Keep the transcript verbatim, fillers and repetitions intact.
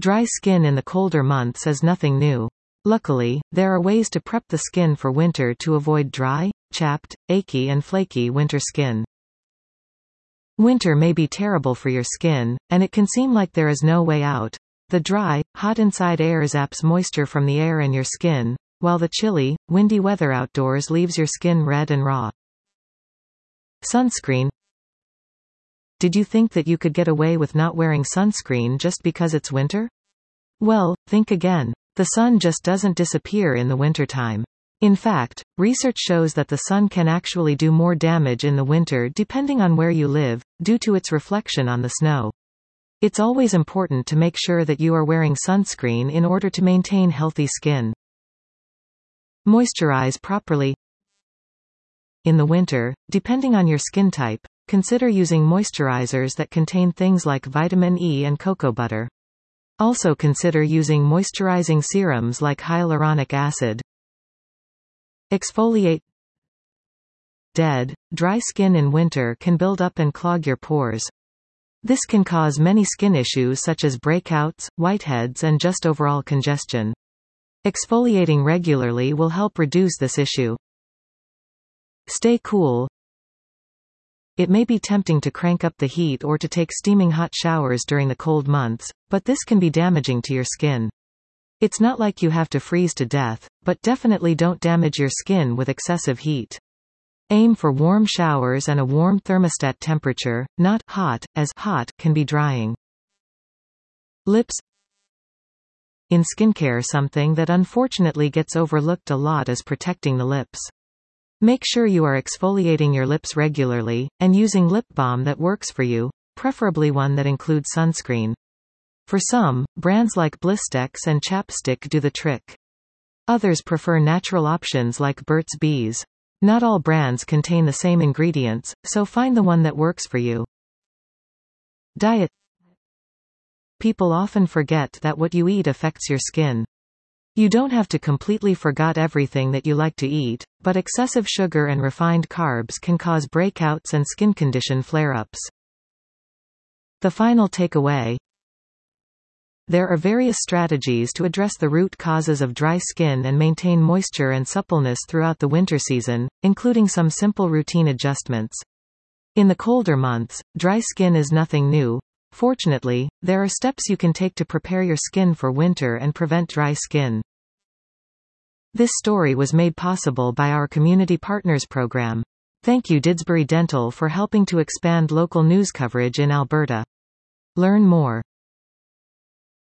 Dry skin in the colder months is nothing new. Luckily, there are ways to prep the skin for winter to avoid dry, chapped, achy and flaky winter skin. Winter may be terrible for your skin, and it can seem like there is no way out. The dry, hot inside air zaps moisture from the air in your skin, while the chilly, windy weather outdoors leaves your skin red and raw. Sunscreen. Did you think that you could get away with not wearing sunscreen just because it's winter? Well, think again. The sun just doesn't disappear in the wintertime. In fact, research shows that the sun can actually do more damage in the winter depending on where you live, due to its reflection on the snow. It's always important to make sure that you are wearing sunscreen in order to maintain healthy skin. Moisturize properly. In the winter, depending on your skin type, consider using moisturizers that contain things like vitamin E and cocoa butter. Also consider using moisturizing serums like hyaluronic acid. Exfoliate. Dead, dry skin in winter can build up and clog your pores. This can cause many skin issues such as breakouts, whiteheads and just overall congestion. Exfoliating regularly will help reduce this issue. Stay cool. It may be tempting to crank up the heat or to take steaming hot showers during the cold months, but this can be damaging to your skin. It's not like you have to freeze to death, but definitely don't damage your skin with excessive heat. Aim for warm showers and a warm thermostat temperature, not hot, as hot can be drying. Lips. In skincare, something that unfortunately gets overlooked a lot is protecting the lips. Make sure you are exfoliating your lips regularly, and using lip balm that works for you, preferably one that includes sunscreen. For some, brands like Blistex and Chapstick do the trick. Others prefer natural options like Burt's Bees. Not all brands contain the same ingredients, so find the one that works for you. Diet. People often forget that what you eat affects your skin. You don't have to completely forget everything that you like to eat, but excessive sugar and refined carbs can cause breakouts and skin condition flare-ups. The final takeaway. There are various strategies to address the root causes of dry skin and maintain moisture and suppleness throughout the winter season, including some simple routine adjustments. In the colder months, dry skin is nothing new. Fortunately, there are steps you can take to prepare your skin for winter and prevent dry skin. This story was made possible by our Community Partners program. Thank you Didsbury Dental for helping to expand local news coverage in Alberta. Learn more.